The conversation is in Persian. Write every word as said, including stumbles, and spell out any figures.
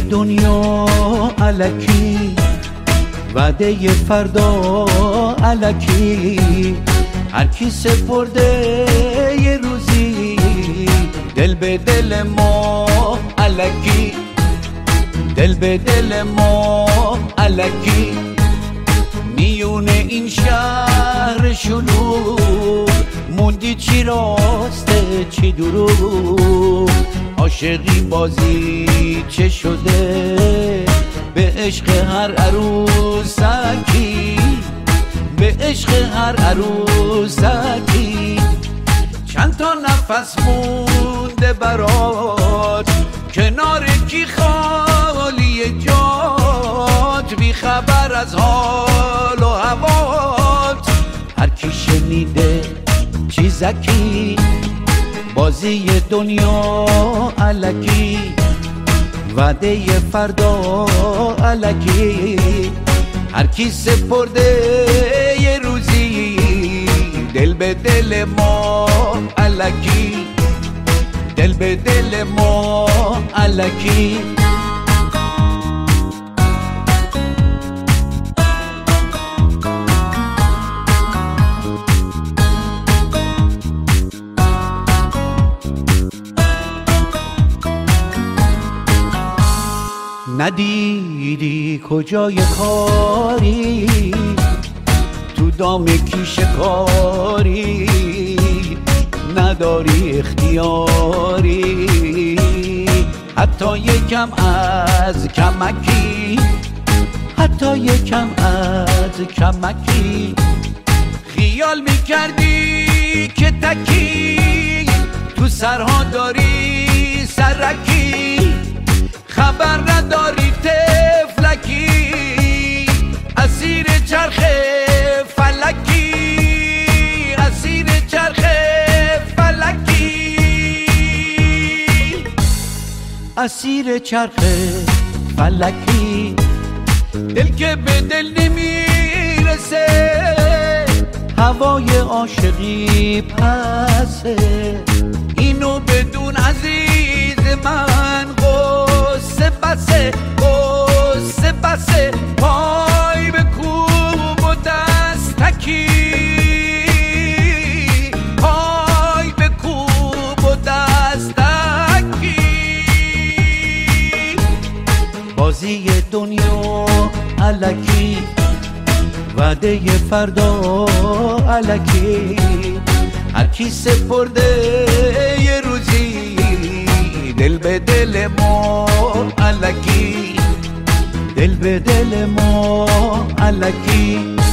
دنیا الکی، وعده فردا الکی، هر کی سپرده یه روزی دل به دل ما الکی، دل به دل ما الکی. میونه این شهر شلوغ موندی چی راسته چی دروغ، عاشقی بازی چه شده به عشق هر عروسکی، به عشق هر عروسکی. چند تا نفس مونده برات کنار کی خالی جات، بی خبر از حال و هوات. هر کی شنیده چیزکی بازی دنیا الکی، وعده فردا الکی، هر کی سپرده یه روزی دل به دل ما الکی، دل به دل ما الکی. ندیدی کجای کاری تو دام کی شکاری، نداری اختیاری حتی یکم از کمکی، حتی یکم از کمکی. خیال میکردی که تکی تو سرها داری سرکی، خبر نداری تفلکی اسیر چرخ فلکی، اسیر چرخ فلکی، اسیر چرخ فلکی. دل که به دل نمیرسه هوای عاشقی پسه، اینو بدون عزیز من قصه بسه، قصه بسه. پای به کوب و دستکی، پای به کوب و دستکی. بازی دنیا الکی، وعده فردا الکی، هر کی سپرده یه روزی دل به دل ما الکی، دل به دل ما الکی.